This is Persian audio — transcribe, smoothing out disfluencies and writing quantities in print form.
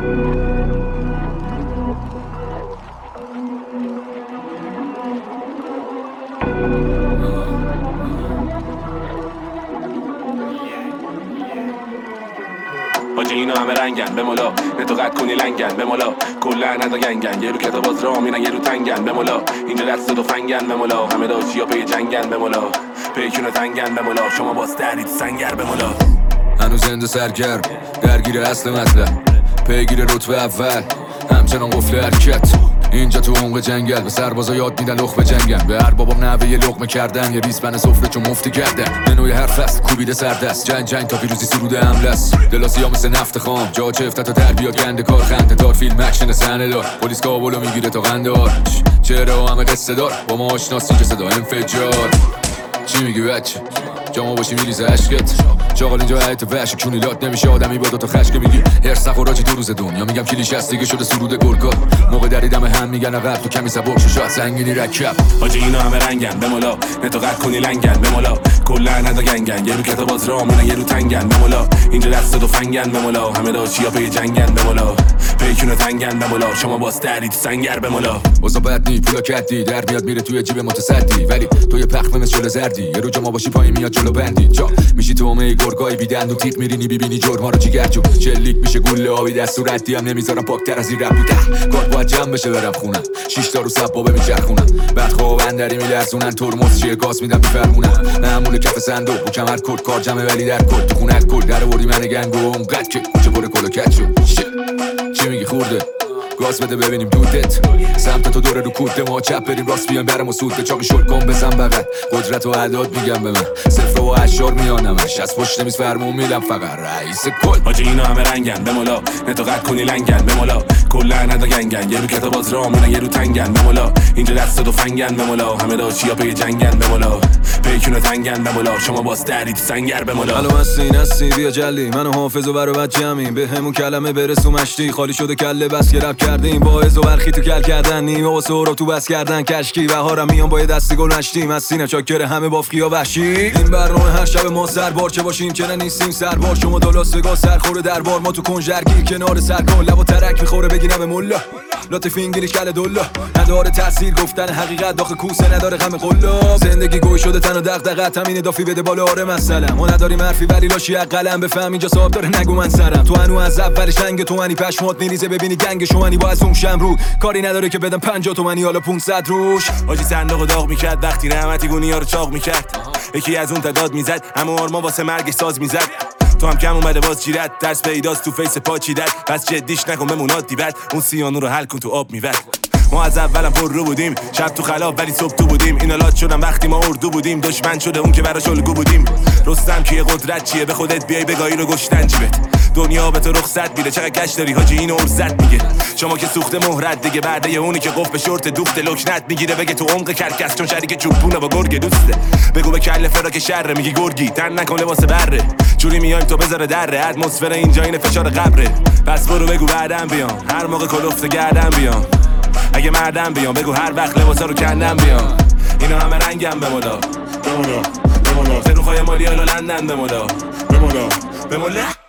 حاجی اینا همه رنگن به مولا، نه تو قد کنی لنگن به مولا، کلا ندا گنگن یه رو کتاب باز را میرن یه رو تنگن به مولا، اینجا دست تو فنگن به مولا، همه داشیا پی جنگن به مولا، پیکونو تنگن به مولا، شما باز دردید سنگر به مولا. هنوز زنده سرگرم درگیر اصل مطلب، پیگیر رتبه اول همچنان قفل حرکت. اینجا تو عمق جنگل به سربازا یاد میدن لقمه جنگن، به هر بابام نوه یه لقمه کردن، یه ریسمن سفره چون مفتی کردن. منوی هر فصل کوبیده سردست، جنگ تا پیروزی سروده حمله است. دلاسی ها مثل نفت خام، جا چه افتت و تربیات گنده کار، خنده دار فیلم اکشن صحنه دار، پلیس کابلو میگیره تا قندار. چهره همه قصه دار، با ما آشناسی که صدا انفجار. چی میگی بچه؟ جامو باشی میریزه عشقت، چاقال اینجا حیط وحش کونیلات نمیشه آدمی با دوتا خشک. میگی هرس نخوراجی دو روز دنیا، میگم کلیش هست دیگه شده سرود گرگا. موقع دریدم هم میگن عقب تو کمی سبک شو شاید سنگینی رکب. حاجی اینا همه رنگن به مولا، نه تو قد کنی لنگن به مولا، کلا ندا گنگن یه رو کتاب باز را میرن یه رو تنگن به مولا، اینجا دست تو فنگن به مولا، همه داشیا پی جنگن به مولا، پیکونو تنگن به مولا، شما باز دردید سنگر به مولا. واسه بد نی پولا کدی در میاد میره توی جیب متصدی، ولی تو یه پخمه مثل زردی، یه رو جما باشی پای میاد جلو بندی. جا میشی تو اومه گرگای بیدند و تیغ میرینی ببینی جرما رو جیگرجو، چلیک میشه گوله آبی دست صورتی هم نمیذارم پاکتر از این رپ بوده. کار باید جمع بشه برم خونم، 6 تا رو سبابه میچرخونم، بعد خواب اندری میلرزونن، ترمز چیه گاز میدم میفرمونم، معمول کف صندوق و کمر کد کار جمعه ولی در کد، تو خونه کد در آوردی من گنگ و اونقدر که کوچه پر کلوکت شد. چی میگی خورده؟ گاز بده ببینیم دودت، سمت تو دوره رو کوده ما، چپ بریم راست بیان برم و سوده، چاقی شل کن بزن بغل، قدرت و اعداد میگم به من، صفر و اشار میانمش، از پشت میز فرمون میدم فقط رئیس کل. حاجی اینا همه رنگن به مولا، نه تو قد کنی لنگن به مولا، کلا ندا گنگن یه رو کتاب باز را میرن یه رو تنگن به مولا، اینجا دست تو فنگن به مولا، همه داشیا پی جنگن به مولا، پیکونو تنگن به مولا، شما باز دردید سنگر به مولا. الو هستی بیا جلی، منو حافظ و برو بچ جمعیم، به همون کلمه برسو مشتی، خالی شده کله بس که رپ کردیم، با از و برخی تو کل کردن، نیم و سهراب تو بس کردن کشکی، بهارم میان با دستی گل نشتیم، از سینه چاکر همه بافقیا وحشی. این برنامه هر شب ما سربار چه باشیم چه نیستیم سربار، شما دلاسگا سرخور دربار، ما تو کنجرگی کنار سرکن، لب و ترک میخوره بگینم مولا، لطف انگلیش کل دلا، نداره تاثیر گفتن حقیقت داخل کوسه، نداره غم قلاب، زندگی گوی شده تن و دغدغه، همین دافی بده بالا آره مثلا، ما نداریم حرفی ولی لاشی قلم بفهم اینجا صاحب داره نگو من سرم، تو هنو از اولش رنگ تو منی پشمات میریزه، ببینی گنگ شوانی با از اون شمرو، کاری نداره که بدم 50 تومانی حالا 500 روش. حاجی صندوق داغ میکرد وقتی رحمتی گونی‌ها رو چاق میکرد، یکی از اون تداد میزد همه آرما واسه مرگش ساز میزد، تو هم کم اومده باز جیرت، درس پیداست تو فیس پا چیدت، پس جدیش نکن بمونات دیبت، اون سیانو رو حل کن تو آب میوت. ما از اولم پر رو بودیم، شب تو خلاب ولی صبح تو بودیم، اینا لات شدن وقتی ما اردو بودیم، دشمن شده اون که براش الگو بودیم، رستم که قدرت چیه به خودت بیای بگاهی رو گشتن جیبت، دنیا به تو رخصت میده چقدر کش داری حاجی اینو ارزت میگه، شما که سوخته مهرت دیگه، بعد اونی که قف به شورت دوخت لکنت میگیره، بگه تو عمق کرکس چون شریک چوبونه با گرگ دوسته، بگو به کله فراک شر میگی گرگی تن نکن لباس بره، جوری میایم تو بذاره دره، اتمسفر اینجا این فشار قبره، پس برو بگو بعدم بیام هر موقع کلفت گردم بیام، اگه مردم بیام بگو هر وقت لباسا رو کندم بیام، اینا همه رنگم به مولا، به مولا، به مولا، سروخای مالی الا لندن به مولا، به مولا، به مولا.